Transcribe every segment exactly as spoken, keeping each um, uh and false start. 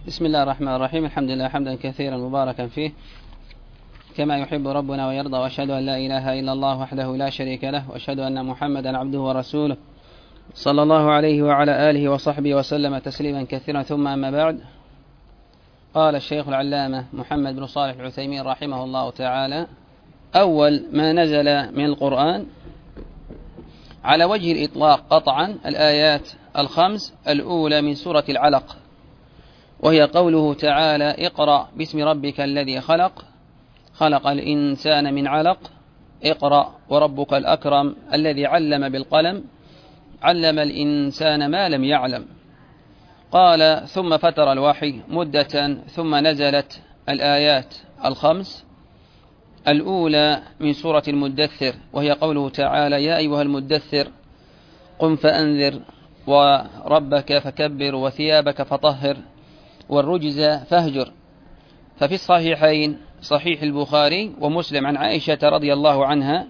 بسم الله الرحمن الرحيم. الحمد لله حمدا كثيرا مباركا فيه كما يحب ربنا ويرضى، وأشهد أن لا إله إلا الله وحده لا شريك له، وأشهد أن محمدا عبده ورسوله صلى الله عليه وعلى آله وصحبه وسلم تسليما كثيرا. ثم أما بعد، قال الشيخ العلامة محمد بن صالح العثيمين رحمه الله تعالى: أول ما نزل من القرآن على وجه الإطلاق قطعا الآيات الخمس الأولى من سورة العلق، وهي قوله تعالى: اقرأ باسم ربك الذي خلق خلق الإنسان من علق اقرأ وربك الأكرم الذي علم بالقلم علم الإنسان ما لم يعلم. قال: ثم فتر الوحي مدة ثم نزلت الآيات الخمس الأولى من سورة المدثر، وهي قوله تعالى: يا أيها المدثر قم فأنذر وربك فكبر وثيابك فطهر والرجز فاهجر. ففي الصحيحين صحيح البخاري ومسلم عن عائشة رضي الله عنها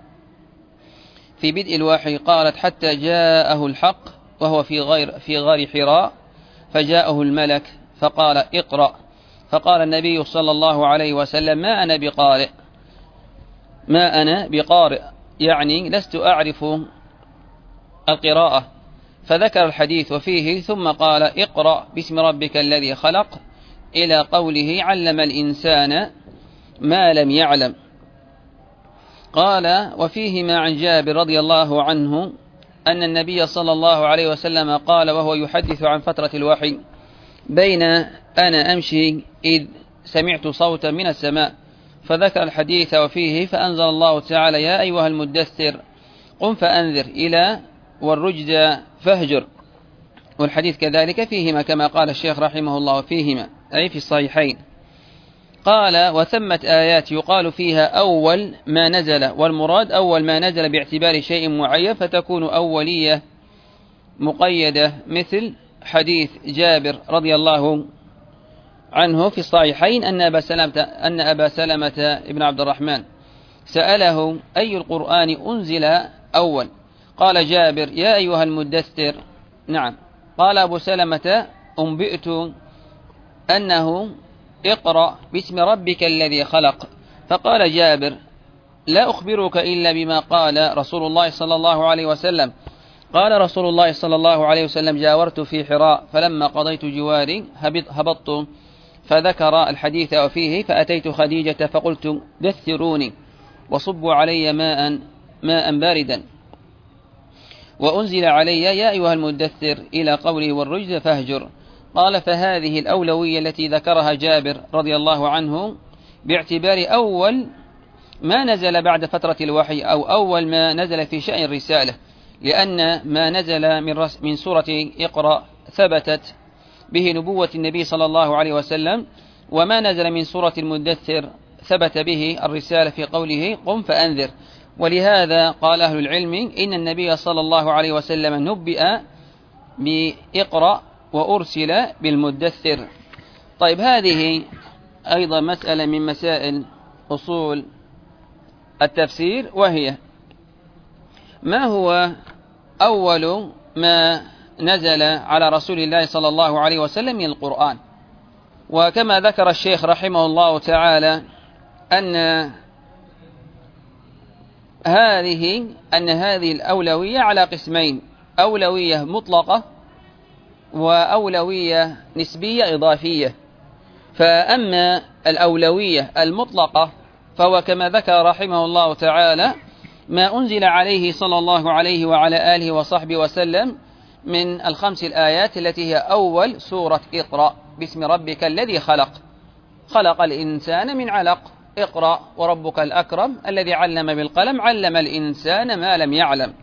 في بدء الوحي قالت: حتى جاءه الحق وهو في غير في غار حراء فجاءه الملك فقال: اقرأ. فقال النبي صلى الله عليه وسلم: ما أنا بقارئ ما أنا بقارئ يعني لست أعرف القراءة. فذكر الحديث وفيه ثم قال: اقرأ باسم ربك الذي خلق إلى قوله علم الإنسان ما لم يعلم. قال: وفيهما عن جابر رضي الله عنه أن النبي صلى الله عليه وسلم قال وهو يحدث عن فترة الوحي: بين أنا أمشي إذ سمعت صوتا من السماء. فذكر الحديث وفيه فأنزل الله تعالى: يا أيها المدثر قم فأنذر إلى والرجز فاهجر. والحديث كذلك فيهما كما قال الشيخ رحمه الله فيهما أي في الصحيحين. قال: وثمة آيات يقال فيها أول ما نزل، والمراد أول ما نزل باعتبار شيء معين فتكون أولية مقيدة، مثل حديث جابر رضي الله عنه في الصحيحين أن أبا سلمة أن أبا سلمة ابن عبد الرحمن سأله: أي القرآن أنزل أول؟ قال جابر: يا أيها المدثر. نعم. قال أبو سلمة: أنبئت أنه اقرأ باسم ربك الذي خلق. فقال جابر: لا أخبرك إلا بما قال رسول الله صلى الله عليه وسلم. قال رسول الله صلى الله عليه وسلم: جاورت في حراء فلما قضيت جواري هبطت فذكر الحديث وفيه فأتيت خديجة فقلت: دثروني وصبوا علي ماء ماء باردا، وأنزل علي يا أيها المدثر إلى قوله والرجز فاهجر. قال: فهذه الأولوية التي ذكرها جابر رضي الله عنه باعتبار أول ما نزل بعد فترة الوحي أو أول ما نزل في شأن الرسالة، لأن ما نزل من, من سورة اقرأ ثبتت به نبوة النبي صلى الله عليه وسلم، وما نزل من سورة المدثر ثبت به الرسالة في قوله قم فأنذر. ولهذا قال أهل العلم إن النبي صلى الله عليه وسلم نبئ بإقرأ وأرسل بالمدثر. طيب، هذه أيضا مسألة من مسائل أصول التفسير، وهي: ما هو أول ما نزل على رسول الله صلى الله عليه وسلم من القرآن؟ وكما ذكر الشيخ رحمه الله تعالى أن هذه أن هذه الأولوية على قسمين: أولوية مطلقة وأولوية نسبية إضافية. فأما الأولوية المطلقة فهو كما ذكر رحمه الله تعالى ما أنزل عليه صلى الله عليه وعلى آله وصحبه وسلم من الخمس الآيات التي هي أول سورة اقرأ باسم ربك الذي خلق خلق الإنسان من علق اقرأ وربك الأكرم الذي علم بالقلم علم الإنسان ما لم يعلم.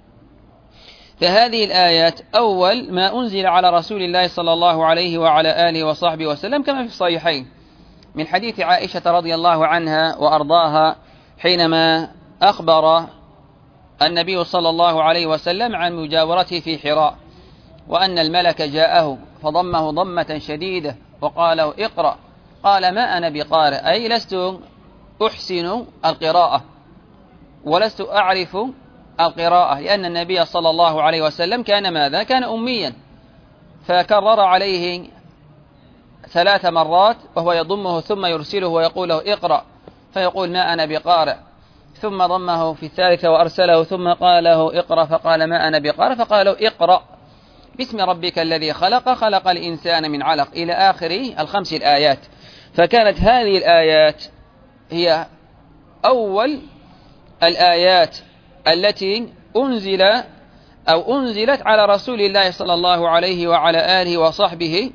فهذه الآيات أول ما أنزل على رسول الله صلى الله عليه وعلى آله وصحبه وسلم، كما في الصحيحين من حديث عائشة رضي الله عنها وأرضاها حينما أخبر النبي صلى الله عليه وسلم عن مجاورته في حراء، وأن الملك جاءه فضمه ضمة شديدة وقال: اقرأ. قال: ما أنا بقارئ أي لست أحسن القراءة ولست أعرف القراءة، لأن النبي صلى الله عليه وسلم كان ماذا؟ كان أميا. فكرر عليه ثلاث مرات وهو يضمه ثم يرسله ويقول له اقرأ، فيقول ما أنا بقارئ، ثم ضمه في الثالثة وأرسله ثم قال له اقرأ فقال ما أنا بقارئ، فقال له اقرأ باسم ربك الذي خلق خلق الإنسان من علق إلى آخر الخمس الآيات. فكانت هذه الآيات هي أول الآيات التي أنزل أو أنزلت على رسول الله صلى الله عليه وعلى آله وصحبه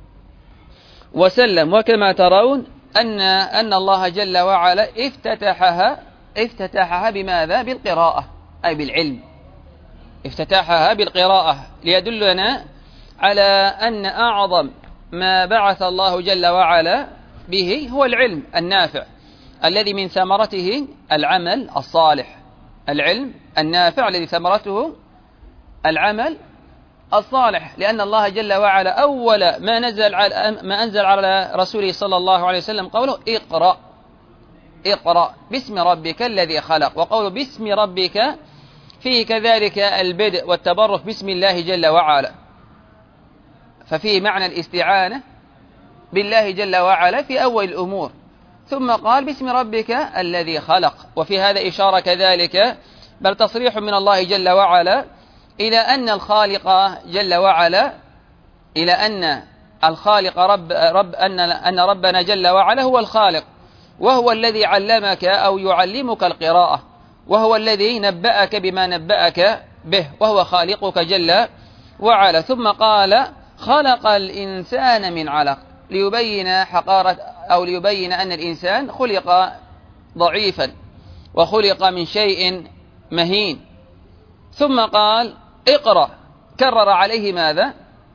وسلم. وكما ترون أن أن الله جل وعلا افتتحها افتتحها بماذا؟ بالقراءة، أي بالعلم. افتتحها بالقراءة ليدلنا على أن أعظم ما بعث الله جل وعلا به هو العلم النافع الذي من ثمرته العمل الصالح. العلم النافع الذي ثمرته العمل الصالح، لأن الله جل وعلا أول ما نزل على ما أنزل على رسوله صلى الله عليه وسلم قوله اقرأ اقرأ باسم ربك الذي خلق. وقوله باسم ربك فيه كذلك البدء والتبرك باسم الله جل وعلا، ففيه معنى الاستعانة بالله جل وعلا في أول الأمور. ثم قال باسم ربك الذي خلق، وفي هذا إشارة كذلك بل تصريح من الله جل وعلا إلى أن الخالق جل وعلا إلى أن الخالق رب, رب أن, أن ربنا جل وعلا هو الخالق، وهو الذي علمك أو يعلمك القراءة، وهو الذي نبأك بما نبأك به، وهو خالقك جل وعلا. ثم قال خلق الإنسان من علق ليبين حقارة أو ليبين أن الإنسان خلق ضعيفا وخلق من شيء مهين. ثم قال اقرأ، كرر عليه ماذا؟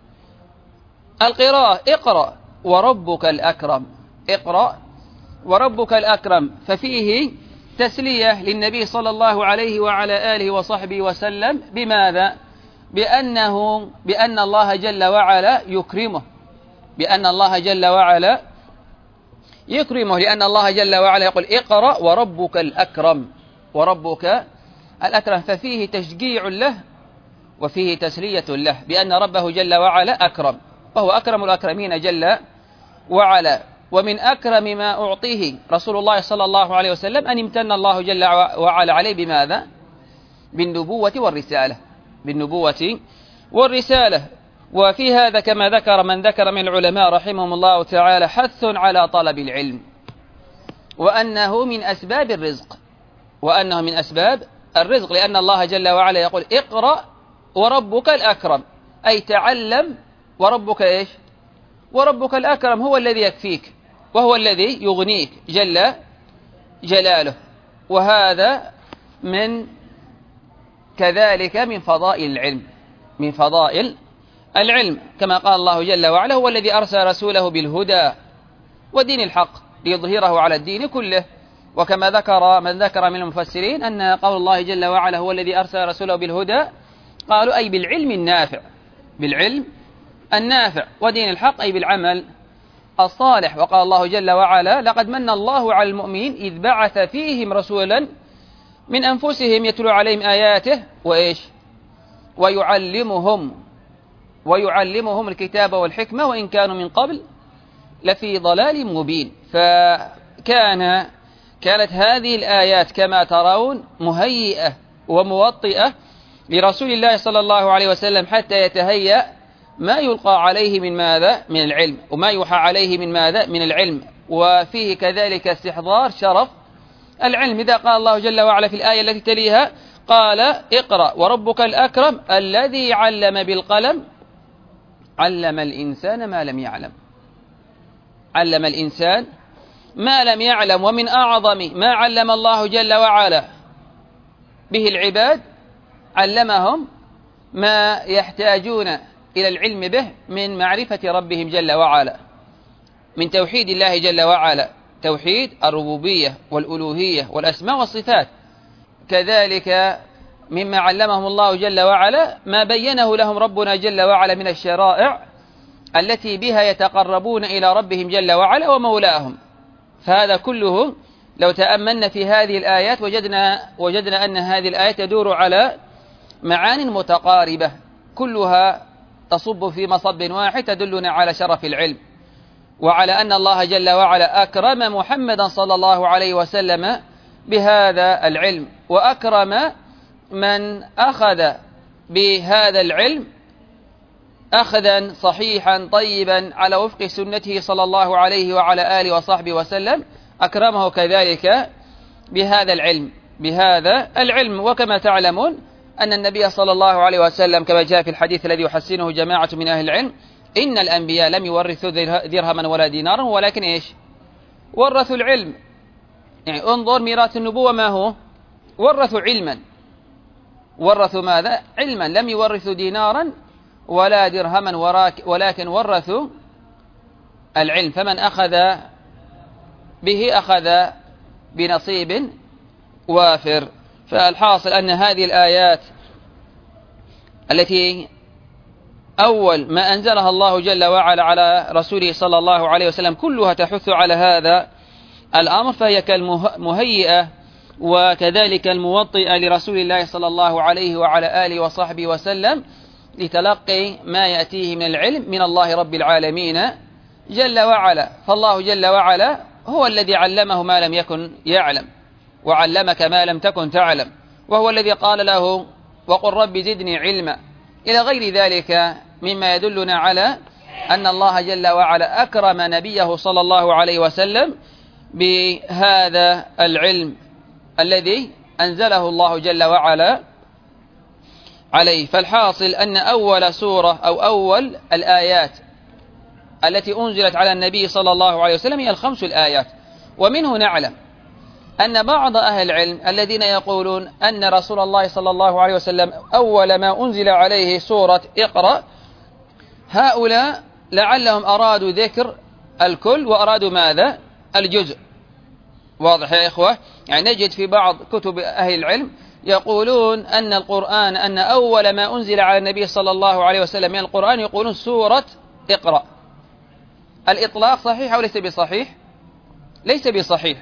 القراءة. اقرأ وربك الأكرم، اقرأ وربك الأكرم. ففيه تسلية للنبي صلى الله عليه وعلى آله وصحبه وسلم بماذا؟ بأنه بأن الله جل وعلا يكرمه، بأن الله جل وعلا يكرمه، لأن الله جل وعلا يقول اقرأ وربك الأكرم، وربك الأكرم. ففيه تشجيع له وفيه تسلية له بأن ربه جل وعلا أكرم، وهو أكرم الأكرمين جل وعلا. ومن أكرم ما أعطيه رسول الله صلى الله عليه وسلم أن امتن الله جل وعلا عليه بماذا؟ بالنبوة والرسالة، بالنبوة والرسالة. وفي هذا كما ذكر من ذكر من العلماء رحمهم الله تعالى حث على طلب العلم، وأنه من أسباب الرزق، وأنه من أسباب الرزق، لأن الله جل وعلا يقول اقرأ وربك الأكرم، أي تعلم وربك إيش؟ وربك الأكرم هو الذي يكفيك وهو الذي يغنيك جل جلاله. وهذا من كذلك من فضائل العلم، من فضائل العلم، كما قال الله جل وعلا هو الذي أرسل رسوله بالهدى ودين الحق ليظهره على الدين كله. وكما ذكر من ذكر من المفسرين أن قول الله جل وعلا هو الذي أرسل رسوله بالهدى قالوا أي بالعلم النافع، بالعلم النافع، ودين الحق أي بالعمل الصالح. وقال الله جل وعلا لقد من الله على المؤمنين إذ بعث فيهم رسولا من أنفسهم يتلو عليهم آياته وإيش؟ ويعلمهم ويعلمهم الكتاب والحكمة وإن كانوا من قبل لفي ضلال مبين. فكان كانت هذه الآيات كما ترون مهيئة وموطئة لرسول الله صلى الله عليه وسلم حتى يتهيأ ما يلقى عليه من ماذا؟ من العلم، وما يوحى عليه من ماذا؟ من العلم. وفيه كذلك استحضار شرف العلم. إذا قال الله جل وعلا في الآية التي تليها قال اقرأ وربك الأكرم الذي علم بالقلم علم الإنسان ما لم يعلم، علم الإنسان ما لم يعلم. ومن أعظم ما علم الله جل وعلا به العباد علمهم ما يحتاجون إلى العلم به من معرفة ربهم جل وعلا، من توحيد الله جل وعلا، توحيد الربوبية والألوهية والأسماء والصفات. كذلك مما علمهم الله جل وعلا ما بينه لهم ربنا جل وعلا من الشرائع التي بها يتقربون إلى ربهم جل وعلا ومولاهم. فهذا كله لو تأملنا في هذه الآيات وجدنا, وجدنا أن هذه الآيات تدور على معان متقاربة كلها تصب في مصب واحد تدلنا على شرف العلم وعلى أن الله جل وعلا أكرم محمدا صلى الله عليه وسلم بهذا العلم، وأكرم من أخذ بهذا العلم أخذا صحيحا طيبا على وفق سنته صلى الله عليه وعلى آله وصحبه وسلم، أكرمه كذلك بهذا العلم بهذا العلم. وكما تعلمون أن النبي صلى الله عليه وسلم كما جاء في الحديث الذي يحسنه جماعة من أهل العلم: إن الأنبياء لم يورثوا درهما ولا دينارا ولكن إيش؟ ورثوا العلم. يعني انظر ميراث النبوة ما هو؟ ورثوا علما. ورثوا ماذا؟ علما. لم يورثوا دينارا ولا درهما ولكن ورثوا العلم، فمن أخذ به أخذ بنصيب وافر. فالحاصل أن هذه الآيات التي أول ما أنزلها الله جل وعلا على رسوله صلى الله عليه وسلم كلها تحث على هذا الأمر، فهي كالمهيئة وكذلك الموطئة لرسول الله صلى الله عليه وعلى آله وصحبه وسلم لتلقي ما يأتيه من العلم من الله رب العالمين جل وعلا. فالله جل وعلا هو الذي علمه ما لم يكن يعلم، وعلمك ما لم تكن تعلم، وهو الذي قال له: وقل رب زدني علما، إلى غير ذلك مما يدلنا على أن الله جل وعلا أكرم نبيه صلى الله عليه وسلم بهذا العلم الذي أنزله الله جل وعلا عليه. فالحاصل أن أول سورة أو أول الآيات التي أنزلت على النبي صلى الله عليه وسلم هي الخمس الآيات. ومنه نعلم أن بعض أهل العلم الذين يقولون أن رسول الله صلى الله عليه وسلم أول ما أنزل عليه سورة اقرأ، هؤلاء لعلهم أرادوا ذكر الكل وأرادوا ماذا؟ الجزء. واضح يا إخوة؟ يعني نجد في بعض كتب أهل العلم يقولون أن القرآن أن أول ما أنزل على النبي صلى الله عليه وسلم من القرآن يقولون سورة اقرأ. الإطلاق صحيح أو ليس بصحيح؟ ليس بصحيح.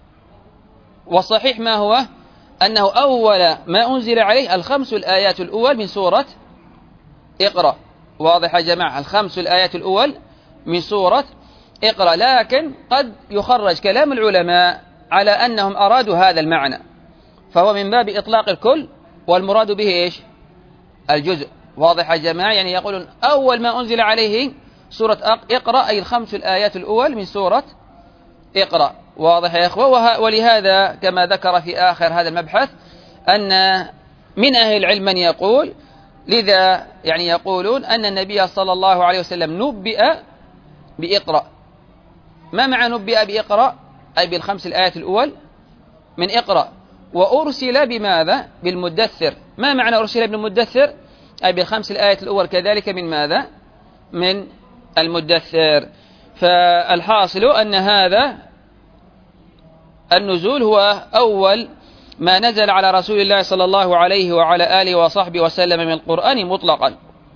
والصحيح ما هو؟ أنه أول ما أنزل عليه الخمس الآيات الأول من سورة اقرأ. واضح يا جماعة؟ الخمس الآيات الأول من سورة اقرأ. لكن قد يخرج كلام العلماء على أنهم أرادوا هذا المعنى، فهو من باب إطلاق الكل والمراد به إيش؟ الجزء. واضح يا جماعة؟ يعني يقولون أول ما أنزل عليه سورة اقرأ أي الخمس الآيات الأول من سورة اقرأ. واضح يا إخوة؟ ولهذا كما ذكر في آخر هذا المبحث أن من أهل العلم من يقول لذا يعني يقولون أن النبي صلى الله عليه وسلم نبئ بإقرأ. ما معنى نبئ بإقرأ؟ أي بالخمس الآيات الأول من اقرأ. وأرسل بماذا؟ بالمدثر. ما معنى أرسل بالمدثر؟ أي بالخمس الآيات الأول كذلك من ماذا؟ من المدثر. فالحاصل أن هذا النزول هو أول ما نزل على رسول الله صلى الله عليه وعلى آله وصحبه وسلم من القرآن مطلقا.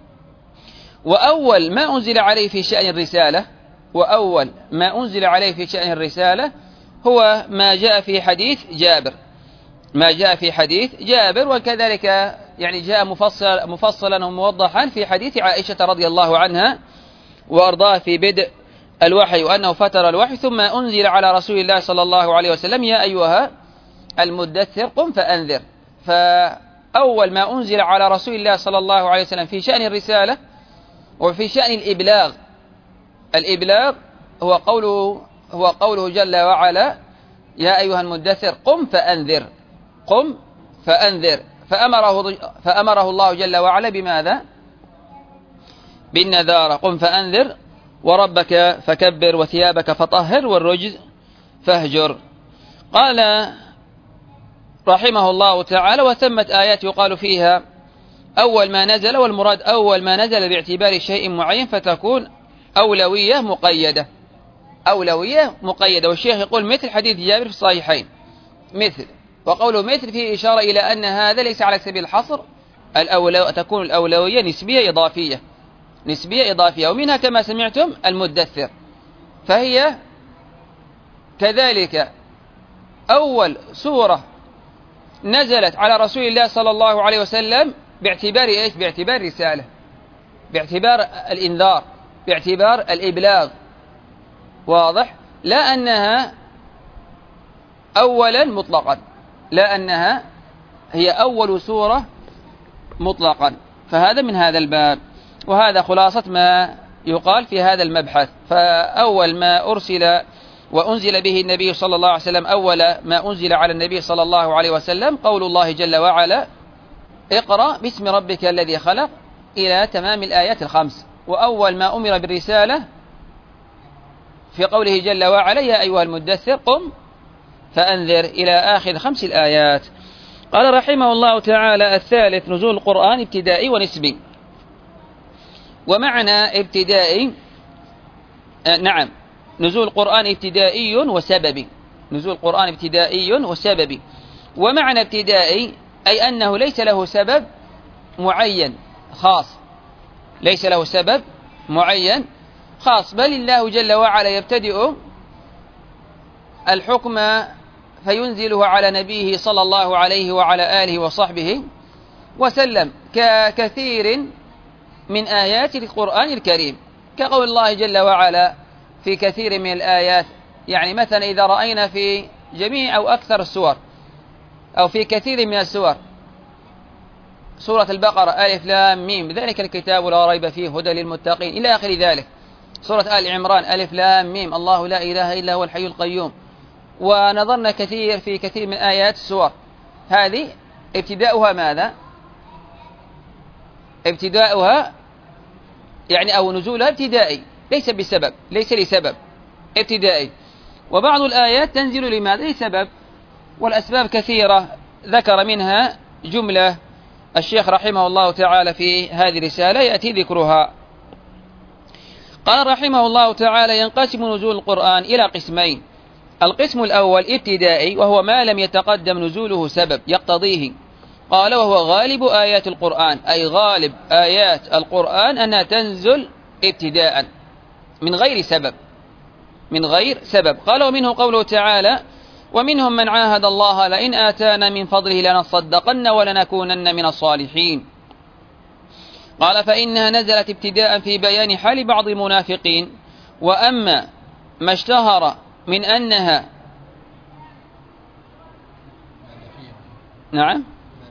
وأول ما أنزل عليه في شأن الرسالة وأول ما أنزل عليه في شأن الرسالة هو ما جاء في حديث جابر ما جاء في حديث جابر وكذلك يعني جاء مفصل مفصلا وموضحا في حديث عائشة رضي الله عنها وأرضاها في بدء الوحي، وأنه فتر الوحي ثم أنزل على رسول الله صلى الله عليه وسلم: يا أيها المدثر قم فأنذر. فأول ما أنزل على رسول الله صلى الله عليه وسلم في شأن الرسالة وفي شأن الإبلاغ الإبلاغ هو قوله هو قوله جل وعلا: يا أيها المدثر قم فأنذر قم فأنذر. فأمره, فأمره الله جل وعلا بماذا؟ بالنذارة. قم فأنذر وربك فكبر وثيابك فطهر والرجز فاهجر. قال رحمه الله تعالى: وثمت آيات يقال فيها أول ما نزل، والمراد أول ما نزل باعتبار شيء معين فتكون أولوية مقيدة أولوية مقيدة. والشيخ يقول مثل حديث جابر في الصحيحين مثل، وقوله مثل فيه إشارة إلى أن هذا ليس على سبيل الحصر، الأولو تكون الأولوية نسبية إضافية نسبية إضافية. ومنها كما سمعتم المدثر، فهي كذلك أول سورة نزلت على رسول الله صلى الله عليه وسلم باعتبار إيش؟ باعتبار رسالة، باعتبار الإنذار، باعتبار الإبلاغ. واضح؟ لا أنها أولا مطلقا، لا أنها هي أول سورة مطلقا. فهذا من هذا الباب، وهذا خلاصة ما يقال في هذا المبحث. فأول ما أرسل وأنزل به النبي صلى الله عليه وسلم، أول ما أنزل على النبي صلى الله عليه وسلم قول الله جل وعلا: اقرأ باسم ربك الذي خلق، إلى تمام الآيات الخمس. وأول ما أمر بالرسالة في قوله جل وعلا: يا أيها المدثر قم فأنذر، إلى آخر خمس الآيات. قال رحمه الله تعالى: الثالث نزول القرآن ابتدائي ونسبي. ومعنى ابتدائي آه نعم نزول القرآن ابتدائي وسببي، نزول القرآن ابتدائي وسببي. ومعنى ابتدائي أي أنه ليس له سبب معين خاص، ليس له سبب معين خاص، بل الله جل وعلا يبتدئ الحكم فينزله على نبيه صلى الله عليه وعلى آله وصحبه وسلم، ككثير من آيات القرآن الكريم، كقول الله جل وعلا في كثير من الآيات. يعني مثلا إذا رأينا في جميع أو أكثر السور أو في كثير من السور، سورة البقرة ألف لام ميم ذلك الكتاب لا ريب فيه هدى للمتقين إلى آخر ذلك. سورة آل عمران ألف لام ميم الله لا إله إلا هو الحي القيوم. ونظرنا كثير في كثير من آيات السور، هذه ابتداؤها ماذا؟ ابتداؤها يعني أو نزولها ابتدائي، ليس بسبب، ليس لسبب، ابتدائي. وبعض الآيات تنزل لماذا؟ لسبب، والأسباب كثيرة ذكر منها جملة الشيخ رحمه الله تعالى في هذه الرسالة يأتي ذكرها. قال رحمه الله تعالى: ينقسم نزول القرآن إلى قسمين. القسم الأول ابتدائي، وهو ما لم يتقدم نزوله سبب يقتضيه. قال: وهو غالب آيات القرآن، أي غالب آيات القرآن أنها تنزل ابتداء من غير سبب، من غير سبب. قال: ومنه قوله تعالى: ومنهم من عاهد الله لئن آتانا من فضله لنصدقن ولنكونن من الصالحين. قال: فإنها نزلت ابتداء في بيان حال بعض المنافقين. وأما ما اشتهر من أنها نعم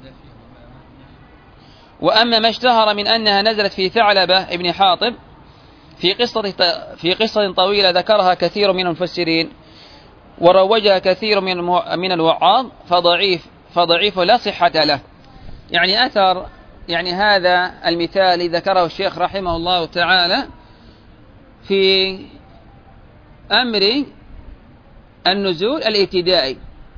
وأما ما اشتهر من أنها نزلت في ثعلبة ابن حاطب في قصة في قصة طويلة ذكرها كثير من المفسرين وروجها كثير من من الوعاظ فضعيف فضعيف لا صحة له. يعني أثر يعني هذا المثال ذكره الشيخ رحمه الله تعالى في أمر النزول الابتدائي.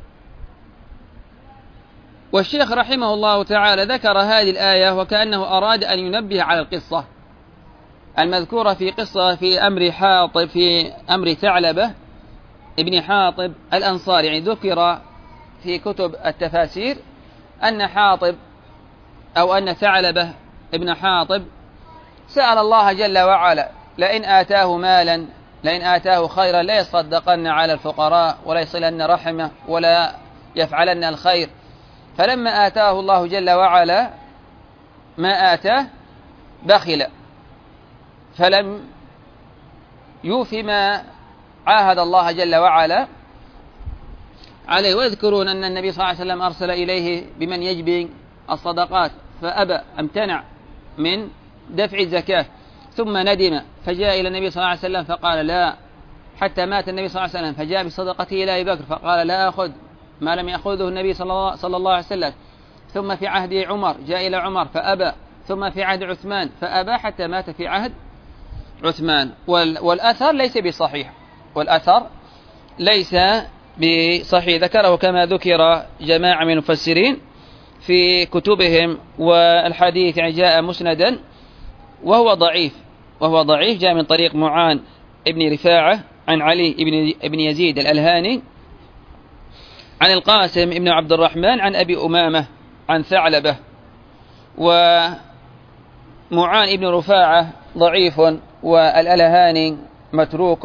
والشيخ رحمه الله تعالى ذكر هذه الآية وكأنه أراد أن ينبه على القصة المذكورة في قصة في أمر حاطب، في أمر ثعلبة ابن حاطب الأنصاري. يعني ذكر في كتب التفاسير أن حاطب أو أن ثعلبة ابن حاطب سأل الله جل وعلا لئن آتاه مالا لئن آتاه خيرا لا يصدقن على الفقراء ولا يصلن رحمه ولا يفعلن الخير. فلما آتاه الله جل وعلا ما آتاه بخل فلم يوف ما عاهد الله جل وعلا عليه. ويذكرون أن النبي صلى الله عليه وسلم أرسل إليه بمن يجبي الصدقات فأبى، امتنع من دفع الزكاة، ثم ندم فجاء إلى النبي صلى الله عليه وسلم فقال لا، حتى مات النبي صلى الله عليه وسلم فجاء بصدقته إلى أبي بكر فقال لا أخذ ما لم يأخذه النبي صلى الله عليه وسلم. ثم في عهد عمر جاء إلى عمر فأبى، ثم في عهد عثمان فأبى حتى مات في عهد عثمان. والأثر ليس بصحيح، والأثر ليس بصحيح، ذكره كما ذكر جماعة من المفسرين في كتبهم. والحديث يعني جاء مسندا وهو ضعيف، وهو ضعيف جاء من طريق معان ابن رفاعة عن علي ابن يزيد الألهاني عن القاسم ابن عبد الرحمن عن أبي أمامة عن ثعلبة. ومعان ابن رفاعة ضعيف والألهاني متروك،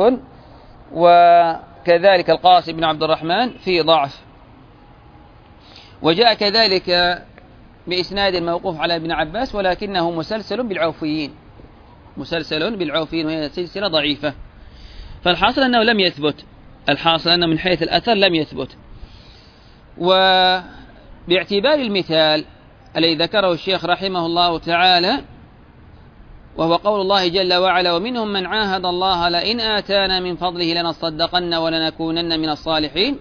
وكذلك القاسم بن عبد الرحمن في ضعف. وجاء كذلك بإسناد موقوف على ابن عباس ولكنه مسلسل بالعوفيين، مسلسل بالعوفيين وهي سلسلة ضعيفة. فالحاصل أنه لم يثبت، الحاصل أنه من حيث الأثر لم يثبت. وباعتبار المثال الذي ذكره الشيخ رحمه الله تعالى، وهو قول الله جل وعلا: ومنهم من عاهد الله لئن آتانا من فضله لنصدقن ولنكونن من الصالحين.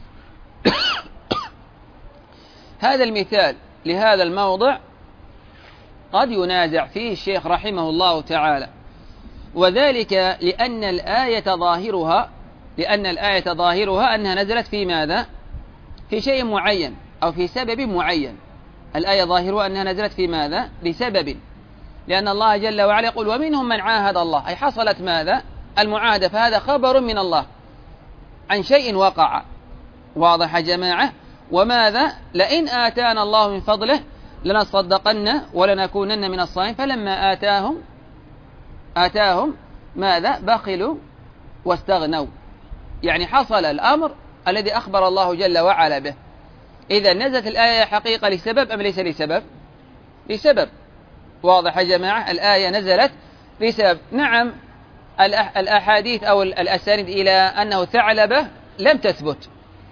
هذا المثال لهذا الموضع قد ينازع فيه الشيخ رحمه الله تعالى، وذلك لأن الآية ظاهرها لأن الآية ظاهرها أنها نزلت في ماذا؟ في شيء معين أو في سبب معين. الآية ظاهرها أنها نزلت في ماذا؟ لسبب، لأن الله جل وعلا يقول: ومنهم من عاهد الله، أي حصلت ماذا؟ المعاهدة، فهذا خبر من الله عن شيء وقع. واضح يا جماعة؟ وماذا؟ لئن آتانا الله من فضله لنصدقن ولنكونن من الصالحين. فلما آتاهم آتاهم ماذا؟ بخلوا واستغنوا. يعني حصل الأمر الذي أخبر الله جل وعلا به. إذا نزلت الآية حقيقة لسبب أم ليس لسبب؟ لسبب. واضح يا جماعة؟ الآية نزلت لسبب. نعم، الأحاديث أو الأسانيد إلى أنه ثعلبة لم تثبت،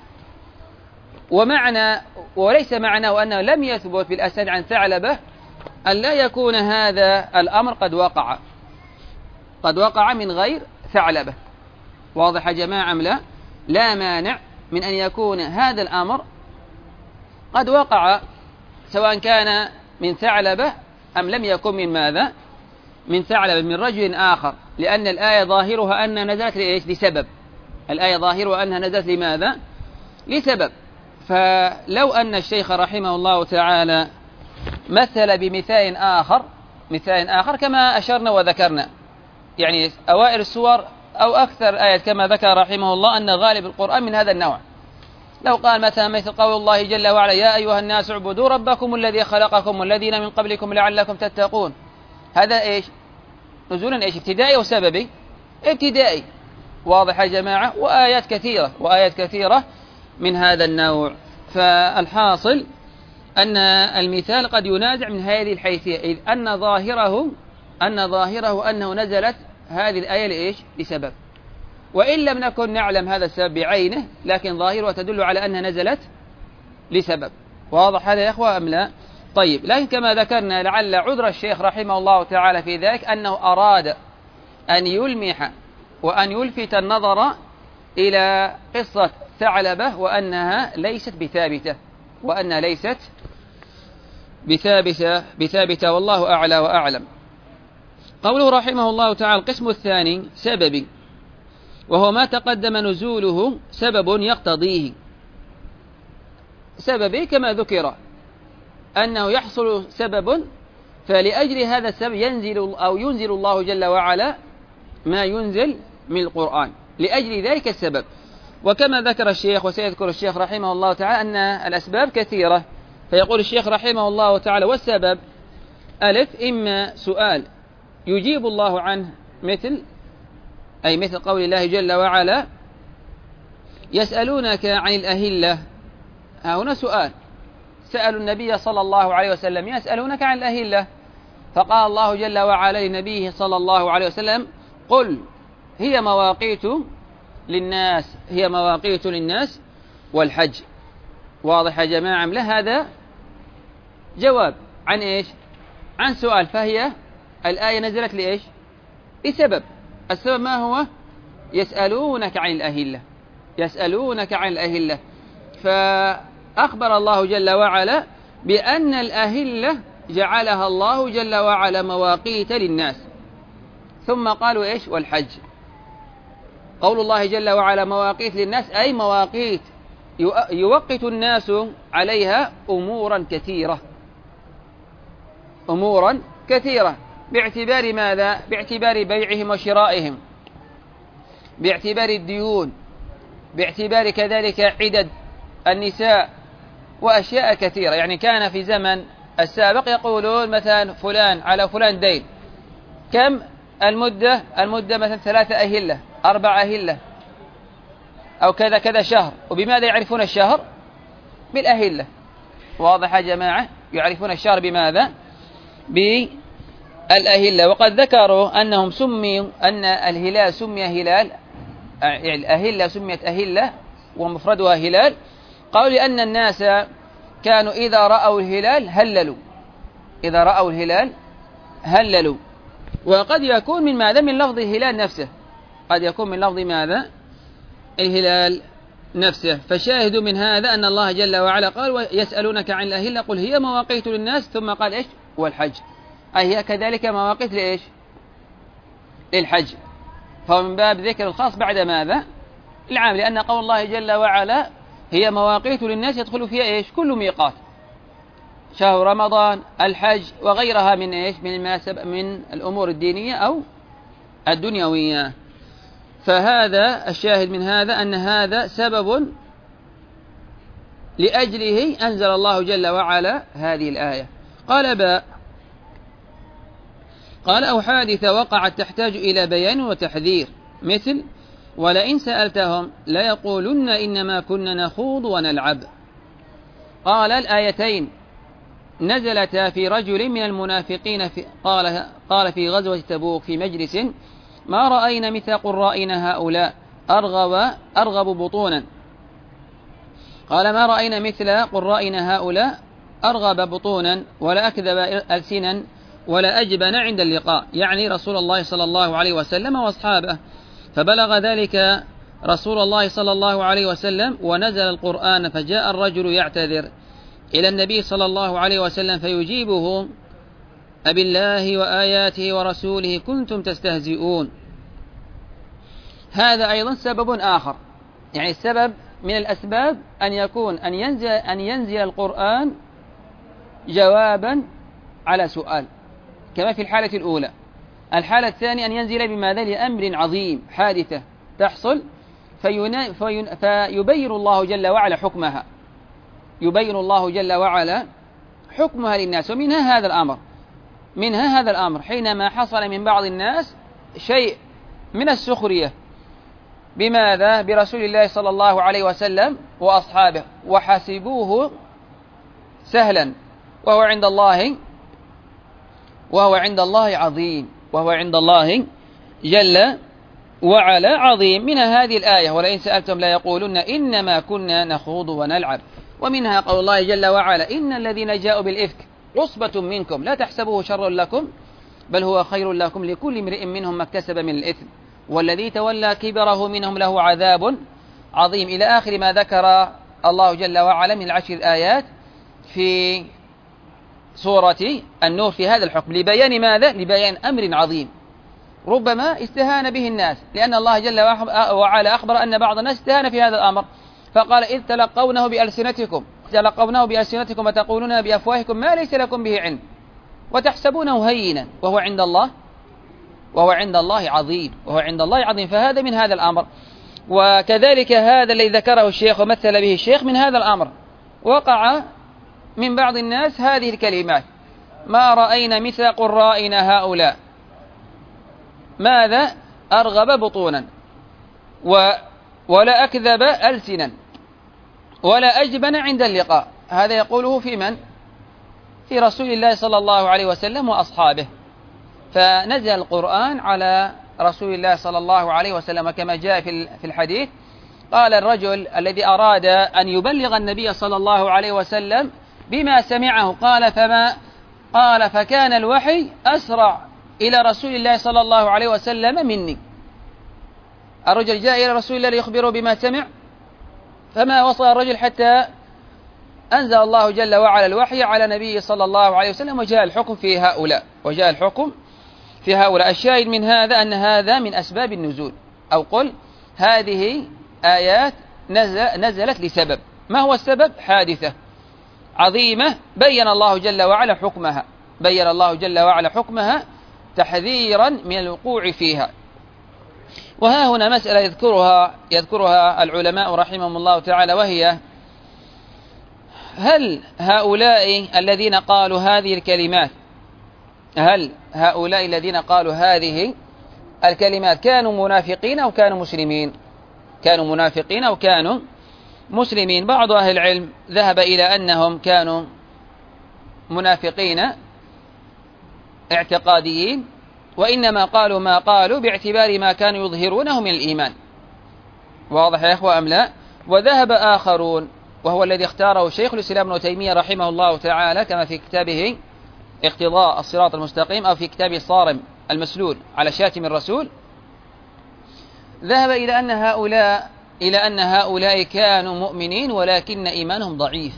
ومعنى وليس معناه أنه لم يثبت بالأسانيد عن ثعلبة أن لا يكون هذا الأمر قد وقع قد وقع من غير ثعلبة. واضح يا جماعة أم لا؟ لا مانع من أن يكون هذا الأمر قد وقع، سواء كان من ثعلبة أم لم يكن من ماذا؟ من ثعلبة، من رجل آخر، لأن الآية ظاهرها أنها نزلت لإيش؟ لسبب. الآية ظاهرها أنها نزلت لماذا؟ لسبب. فلو أن الشيخ رحمه الله تعالى مثل بمثال آخر مثال آخر كما أشرنا وذكرنا، يعني أوائل السور أو أكثر آيات كما ذكر رحمه الله أن غالب القرآن من هذا النوع. لو قال مثلا مثل قول الله جل وعلا: يا أيها الناس اعبدوا ربكم الذي خلقكم والذين من قبلكم لعلكم تتقون. هذا إيش؟ نزولا إيش؟ ابتدائي وسببي؟ ابتدائي. واضح يا جماعة؟ وآيات كثيرة وآيات كثيرة من هذا النوع. فالحاصل أن المثال قد ينازع من هذه الحيثية، إذ أن ظاهره أن ظاهره أنه نزلت هذه الآية لإيش؟ لسبب، وإن لم نكن نعلم هذا السبب بعينه، لكن ظاهرها تدل على أنها نزلت لسبب. واضح هذا يا أخوة أم لا؟ طيب، لكن كما ذكرنا لعل عذر الشيخ رحمه الله تعالى في ذلك أنه أراد أن يلمح وأن يلفت النظر إلى قصة ثعلبة وأنها ليست بثابتة وأنها ليست بثابتة بثابتة والله أعلى وأعلم. قوله رحمه الله تعالى: القسم الثاني سببي، وهو ما تقدم نزوله سبب يقتضيه. سببي كما ذكر أنه يحصل سبب، فلأجل هذا السبب ينزل أو ينزل الله جل وعلا ما ينزل من القرآن لأجل ذلك السبب. وكما ذكر الشيخ وسيذكر الشيخ رحمه الله تعالى أن الأسباب كثيرة، فيقول الشيخ رحمه الله تعالى: والسبب ألف إما سؤال يجيب الله عنه، مثل أي مثل قول الله جل وعلا: يسألونك عن الأهلة. هنا سؤال، سألوا النبي صلى الله عليه وسلم: يسألونك عن الأهلة، فقال الله جل وعلا لنبيه صلى الله عليه وسلم: قل هي مواقيت للناس هي مواقيت للناس والحج. واضح يا جماعة؟ لا، هذا جواب عن إيش؟ عن سؤال. فهي الآية نزلت لإيش؟ لسبب. السبب ما هو؟ يسألونك عن الأهلة يسألونك عن الأهلة فأخبر الله جل وعلا بأن الأهلة جعلها الله جل وعلا مواقيت للناس، ثم قالوا إيش؟ والحج. قول الله جل وعلا مواقيت للناس أي مواقيت يوقت الناس عليها أمورا كثيرة أمورا كثيرة باعتبار ماذا؟ باعتبار بيعهم وشرائهم، باعتبار الديون، باعتبار كذلك عدد النساء وأشياء كثيرة. يعني كان في زمن السابق يقولون مثلا فلان على فلان دين، كم المدة؟ المدة مثلا ثلاثة أهلة، أربع أهلة، أو كذا كذا شهر. وبماذا يعرفون الشهر؟ بالأهلة. واضح يا جماعة؟ يعرفون الشهر بماذا؟ بالأهلة. وقد ذكروا أنهم سمي أن الهلال سمي هلال يعني أهلة سميت أهلة ومفردها هلال؟ قالوا لأن الناس كانوا إذا رأوا الهلال هللوا، إذا رأوا الهلال هللوا. وقد يكون من ماذا؟ من لفظ الهلال نفسه، قد يكون من لفظ ماذا؟ الهلال نفسه. فشاهدوا من هذا أن الله جل وعلا قال ويسألونك عن الأهلة قل هي مواقيت للناس، ثم قال إيش؟ والحج، أي هي كذلك مواقيت لإيش؟ للحج. فهو من باب ذكر الخاص بعد ماذا؟ العام، لأن قول الله جل وعلا هي مواقيت للناس يدخل فيها إيش؟ كل ميقات، شهر رمضان، الحج، وغيرها من إيش؟ من المناسب من الأمور الدينية أو الدنيوية. فهذا الشاهد من هذا أن هذا سبب لأجله أنزل الله جل وعلا هذه الآية. قال باء، قال أو حادثة وقعت تحتاج إلى بيان وتحذير، مثل ولئن سألتهم ليقولن إنما كنا نخوض ونلعب. قال الآيتين نزلتا في رجل من المنافقين في قال, قال في غزوة تبوك في مجلس ما رأينا مثل قرائنا هؤلاء أرغب, أرغب بطونا. قال ما رأينا مثل قرائنا هؤلاء أرغب بطونا ولا أكذب ألسنا ولا أجبن عند اللقاء، يعني رسول الله صلى الله عليه وسلم وأصحابه. فبلغ ذلك رسول الله صلى الله عليه وسلم ونزل القرآن، فجاء الرجل يعتذر إلى النبي صلى الله عليه وسلم فيجيبه أبي الله وآياته ورسوله كنتم تستهزئون. هذا أيضا سبب آخر، يعني السبب من الأسباب أن يكون أن ينزل, أن ينزل القرآن جوابا على سؤال كما في الحالة الأولى. الحالة الثانية أن ينزل بماذا؟ لأمر عظيم، حادثة تحصل فين... فين... فيبين الله جل وعلا حكمها، يبين الله جل وعلا حكمها للناس. ومنها هذا الأمر، منها هذا الأمر حينما حصل من بعض الناس شيء من السخرية بماذا؟ برسول الله صلى الله عليه وسلم وأصحابه، وحسبوه سهلا وهو عند الله وهو عند الله عظيم، وهو عند الله جل وعلا عظيم. منها هذه الآية ولئن سألتم لا يقولون إنما كنا نخوض ونلعب. ومنها قول الله جل وعلا إن الذين جاءوا بالإفك عصبة منكم لا تحسبوه شرا لكم بل هو خير لكم لكل امرئ منهم ما اكتسب من الإثم والذي تولى كبره منهم له عذاب عظيم، إلى آخر ما ذكر الله جل وعلا من العشر الآيات في سورة النور في هذا الحكم، لبيان ماذا؟ لبيان أمر عظيم ربما استهان به الناس، لأن الله جل وعلا أخبر أن بعض الناس استهان في هذا الأمر، فقال إذ تلقونه بألسنتكم تلقونه بألسنتكم وتقولون بأفواهكم ما ليس لكم به علم وتحسبونه هينا وهو عند الله وهو عند الله عظيم وهو عند الله عظيم. فهذا من هذا الأمر. وكذلك هذا الذي ذكره الشيخ ومثل به الشيخ من هذا الأمر، وقع من بعض الناس هذه الكلمات ما رأينا مثل قرائنا هؤلاء ماذا؟ أرغب بطونا و ولا أكذب ألسنا ولا أجبن عند اللقاء. هذا يقوله في من؟ في رسول الله صلى الله عليه وسلم وأصحابه. فنزل القرآن على رسول الله صلى الله عليه وسلم كما جاء في الحديث. قال الرجل الذي أراد أن يبلغ النبي صلى الله عليه وسلم بما سمعه قال فما قال فكان الوحي أسرع إلى رسول الله صلى الله عليه وسلم مني. الرجل جاء إلى رسول الله ليخبره بما سمع، فما وصل الرجل حتى أنزل الله جل وعلا الوحي على نبيه صلى الله عليه وسلم وجاء الحكم في هؤلاء وجاء الحكم في هؤلاء. الشاهد من هذا أن هذا من أسباب النزول، أو قل هذه آيات نزلت لسبب. ما هو السبب؟ حادثة عظيمة بين الله جل وعلا حكمها بين الله جل وعلا حكمها تحذيرا من الوقوع فيها. وها هنا مسألة يذكرها يذكرها العلماء رحمهم الله تعالى، وهي هل هؤلاء الذين قالوا هذه الكلمات هل هؤلاء الذين قالوا هذه الكلمات كانوا منافقين أو كانوا مسلمين؟ كانوا منافقين أو كانوا مسلمين؟ بعض أهل العلم ذهب إلى أنهم كانوا منافقين اعتقاديين، وإنما قالوا ما قالوا باعتبار ما كانوا يظهرونه من الإيمان، واضح يا إخوة أم لا؟ وذهب آخرون، وهو الذي اختاره شيخ الإسلام ابن تيمية رحمه الله تعالى كما في كتابه اقتضاء الصراط المستقيم، أو في كتابه الصارم المسلول على شاتم الرسول، ذهب إلى أن هؤلاء إلى أن هؤلاء كانوا مؤمنين ولكن إيمانهم ضعيف،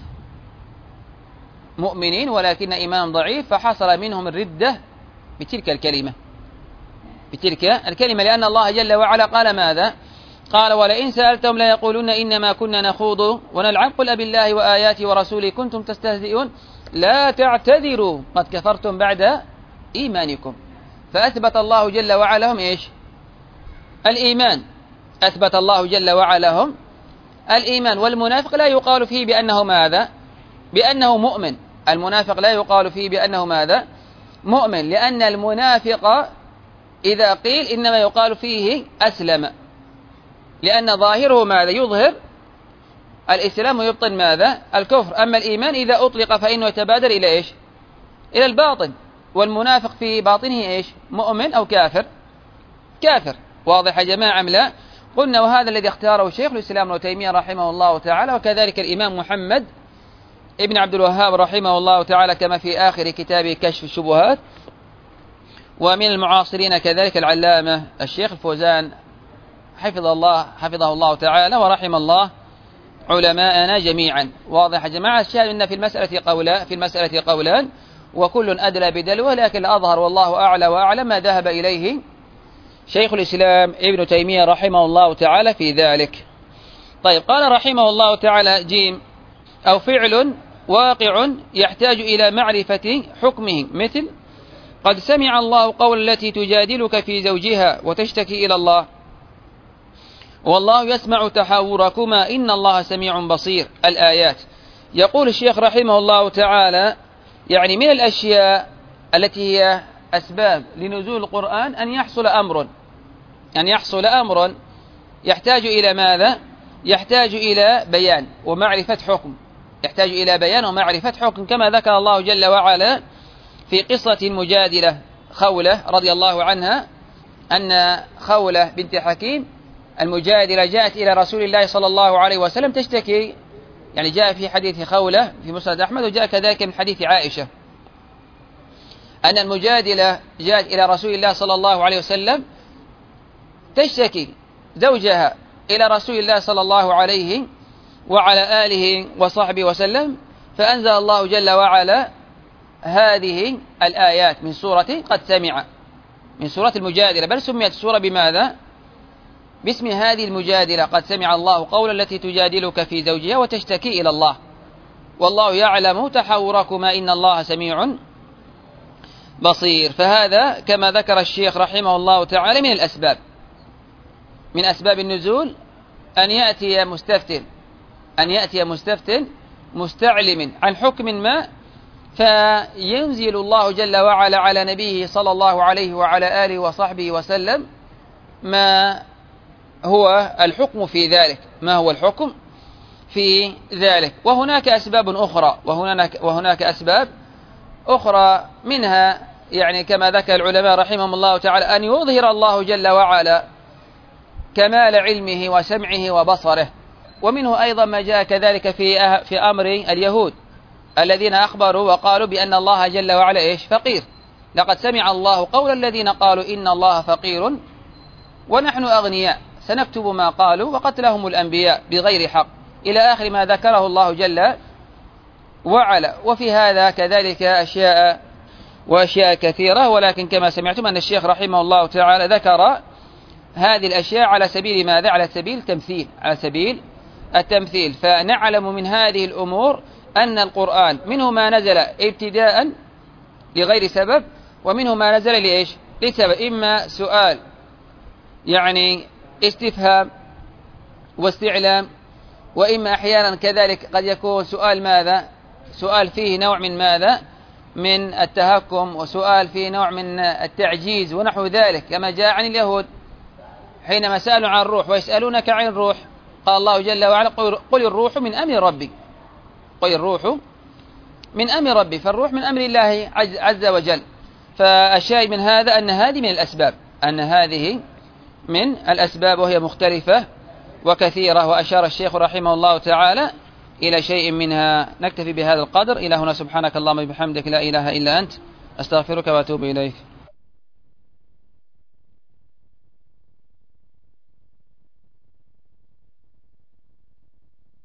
مؤمنين ولكن إيمانهم ضعيف، فحصل منهم الردة بتلك الكلمة، بتلك الكلمة، لأن الله جل وعلا قال ماذا؟ قال: ولئن سألتهم لا يقولون إنما كنا نخوض ونلعب، قل أبالله وآياته ورسوله كنتم تستهزئون لا تعتذروا قد كفرتم بعد إيمانكم. فأثبت الله جل وعلا لهم إيش؟ الإيمان، أثبت الله جل وعلا لهم الإيمان. والمنافق لا يقال فيه بأنه ماذا؟ بأنه مؤمن. المنافق لا يقال فيه بأنه ماذا؟ مؤمن، لأن المنافق إذا قيل إنما يقال فيه أسلم، لأن ظاهره ماذا؟ يظهر الإسلام ويبطن ماذا؟ الكفر. أما الإيمان إذا أطلق فإنه يتبادر إلى إيش؟ إلى الباطن. والمنافق في باطنه إيش؟ مؤمن أو كافر؟ كافر. واضح يا جماعة أم لا؟ قلنا وهذا الذي اختاره شيخ الإسلام ابن تيمية رحمه الله تعالى، وكذلك الإمام محمد ابن عبد الوهاب رحمه الله تعالى كما في آخر كتابه كشف الشبهات. ومن المعاصرين كذلك العلامة الشيخ الفوزان حفظه الله حفظه الله تعالى ورحم الله علماءنا جميعا. واضح يا جماعة؟ الشاهد أن في المسألة قولان في المسألة قولان وكل أدلى بدلوه، لكن الأظهر والله أعلى وأعلم ما ذهب إليه شيخ الإسلام ابن تيمية رحمه الله تعالى في ذلك. طيب، قال رحمه الله تعالى: جيم أو فعل واقع يحتاج إلى معرفة حكمه، مثل قد سمع الله قول التي تجادلك في زوجها وتشتكي إلى الله، والله يسمع تحاوركما إن الله سميع بصير، الآيات. يقول الشيخ رحمه الله تعالى: يعني من الأشياء التي هي أسباب لنزول القرآن أن يحصل أمر أن يحصل أمر يحتاج إلى ماذا؟ يحتاج إلى بيان ومعرفة حكم، يحتاج إلى بيان ومعرفة حكم، كما ذكر الله جل وعلا في قصة المجادلة خولة رضي الله عنها، أن خولة بنت حكيم المجادلة جاءت إلى رسول الله صلى الله عليه وسلم تشتكي، يعني جاء في حديث خولة في مسند أحمد، وجاء كذلك من حديث عائشة أن المجادلة جاءت إلى رسول الله صلى الله عليه وسلم تشتكي زوجها إلى رسول الله صلى الله عليه وعلى آله وصحبه وسلم، فأنزل الله جل وعلا هذه الآيات من سورة قد سمع، من سورة المجادلة، بل سميت السورة بماذا؟ باسم هذه المجادلة: قد سمع الله قول التي تجادلك في زوجها وتشتكي إلى الله والله يعلم تحاوركما إن الله سميع بصير. فهذا كما ذكر الشيخ رحمه الله تعالى من الأسباب، من أسباب النزول أن يأتي مستفتن أن يأتي مستفتن مستعلم عن حكم ما، فينزل الله جل وعلا على نبيه صلى الله عليه وعلى آله وصحبه وسلم ما هو الحكم في ذلك، ما هو الحكم في ذلك. وهناك أسباب أخرى وهناك, وهناك أسباب أخرى منها يعني كما ذكر العلماء رحمهم الله تعالى أن يظهر الله جل وعلا كمال علمه وسمعه وبصره. ومنه أيضا ما جاء كذلك في في أمر اليهود الذين أخبروا وقالوا بأن الله جل وعلا إيش؟ فقير. لقد سمع الله قول الذين قالوا إن الله فقير ونحن أغنياء سنكتب ما قالوا وقتلهم الأنبياء بغير حق، إلى آخر ما ذكره الله جل وعلا. وفي هذا كذلك أشياء وأشياء كثيرة، ولكن كما سمعتم أن الشيخ رحمه الله تعالى ذكر هذه الأشياء على سبيل ماذا؟ على سبيل التمثيل، على سبيل التمثيل. فنعلم من هذه الأمور أن القرآن منه ما نزل ابتداء لغير سبب، ومنه ما نزل لإيش؟ لسبب، إما سؤال يعني استفهام واستعلام، وإما أحيانا كذلك قد يكون سؤال ماذا؟ سؤال فيه نوع من ماذا؟ من التهكم، وسؤال فيه نوع من التعجيز ونحو ذلك، كما جاء عن اليهود حينما سألوا عن الروح ويسألونك عن الروح، قال الله جل وعلا: قل الروح من أمر ربي، قل الروح من أمر ربي، فالروح من أمر الله عز وجل. فالشاهد من هذا أن هذه من الأسباب، أن هذه من الأسباب وهي مختلفة وكثيرة، وأشار الشيخ رحمه الله تعالى إلى شيء منها. نكتفي بهذا القدر. إلى هنا، سبحانك اللهم وبحمدك، لا إله إلا أنت، أستغفرك وأتوب إليك.